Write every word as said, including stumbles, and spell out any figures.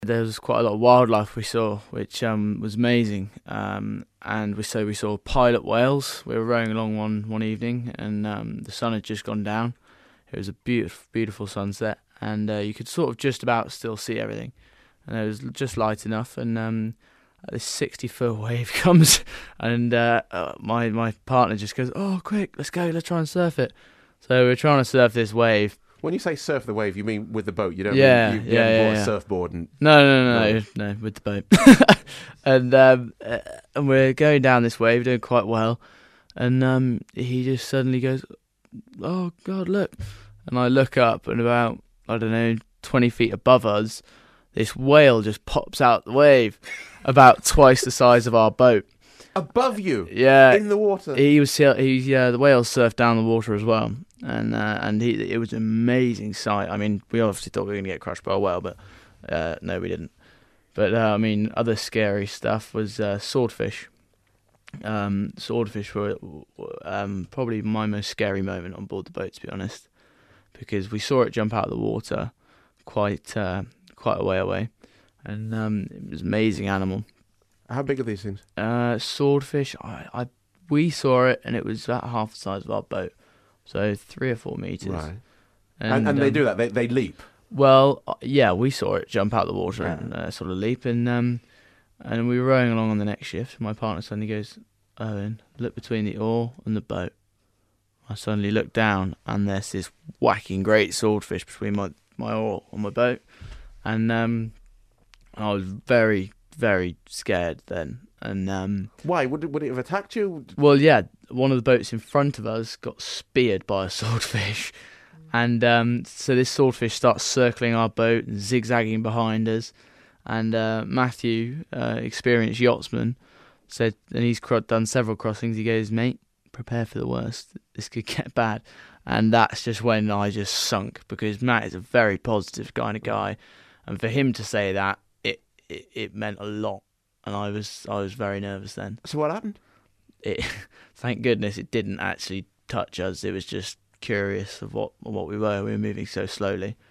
There was quite a lot of wildlife we saw, which um, was amazing. Um, and we so we saw pilot whales. We were rowing along one one evening, and um, the sun had just gone down. It was a beautiful, beautiful sunset, and uh, you could sort of just about still see everything. And it was just light enough, and um, this sixty-foot wave comes, and uh, uh, my my partner just goes, "Oh, quick, let's go, let's try and surf it." So we're trying to surf this wave. When you say surf the wave, you mean with the boat? You don't Yeah, mean you, you yeah, haven't yeah, bought yeah. a surfboard and No, no, no, no, no, with the boat. and um, uh, and we're going down this wave, doing quite well, and um, he just suddenly goes, "Oh God, look!" And I look up, and about I don't know, twenty feet above us, this whale just pops out the wave, about twice the size of our boat. above you, Yeah, in the water. he was he yeah the whale surfed down the water as well, and uh, and he it was an amazing sight. I mean, we obviously thought we were going to get crushed by a whale, but uh, no, we didn't. But uh, I mean, other scary stuff was uh, swordfish. Um, swordfish were um, probably my most scary moment on board the boat, to be honest, because we saw it jump out of the water quite uh, quite a way away, and um, it was an amazing animal. How big are these things? Uh, swordfish, I, I we saw it, and it was about half the size of our boat, so three or four meters. Right. And, and, and they um, do that. They they leap. Well, uh, yeah, we saw it jump out of the water Yeah. and uh, sort of leap, and um, and we were rowing along on the next shift. My partner suddenly goes, "Owen, look between the oar and the boat." I suddenly look down, and there's this whacking great swordfish between my, my oar and my boat, and um, I was very, very scared then. And um, Why would it, would it have attacked you? well, yeah, one of the boats in front of us got speared by a swordfish, and um, so this swordfish starts circling our boat and zigzagging behind us. And uh, Matthew, uh, experienced yachtsman, said, and he's cro- done several crossings. He goes, "Mate, prepare for the worst. This could get bad." And that's just when I just sunk, because Matt is a very positive kind of guy, and for him to say that, it it, it meant a lot. And I was I was very nervous then. So what happened? It, thank goodness it didn't actually touch us. It was just curious of what what we were. We were moving so slowly.